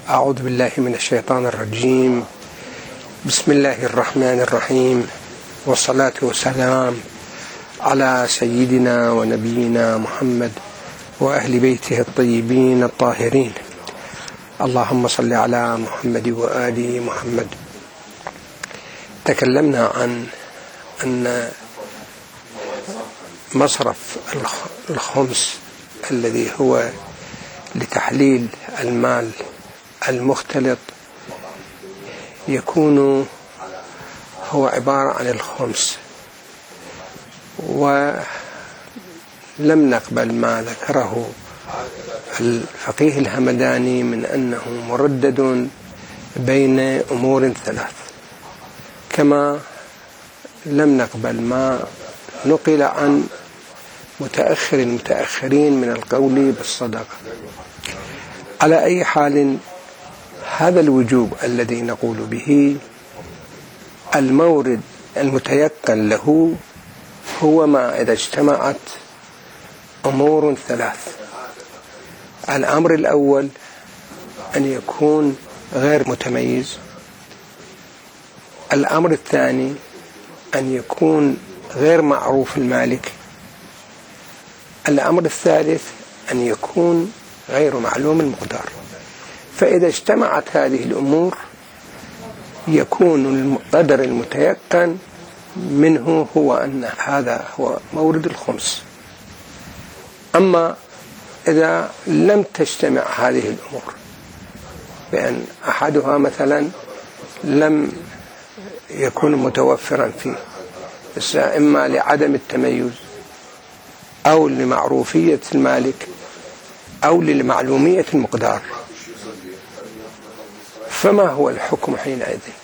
أعوذ بالله من الشيطان الرجيم. بسم الله الرحمن الرحيم، والصلاة والسلام على سيدنا ونبينا محمد وأهل بيته الطيبين الطاهرين. اللهم صل على محمد وآل محمد. تكلمنا عن أن مصرف الخمس الذي هو لتحليل المال المختلط يكون هو عبارة عن الخمس، ولم نقبل ما ذكره الفقيه الهمداني من أنه مردد بين أمور ثلاث، كما لم نقبل ما نقل عن المتأخرين من القول بالصدقة. على أي حال، هذا الوجوب الذي نقول به المورد المتيقن له هو ما إذا اجتمعت أمور ثلاث. الأمر الأول أن يكون غير متميز، الأمر الثاني أن يكون غير معروف المالك، الأمر الثالث أن يكون غير معلوم المقدار. فإذا اجتمعت هذه الأمور يكون القدر المتيقن منه هو أن هذا هو مورد الخمس. أما إذا لم تجتمع هذه الأمور، بأن أحدها مثلا لم يكون متوفرا فيه، إما لعدم التميز أو لمعروفية المالك أو لمعلومية المقدار، فما هو الحكم حينئذ؟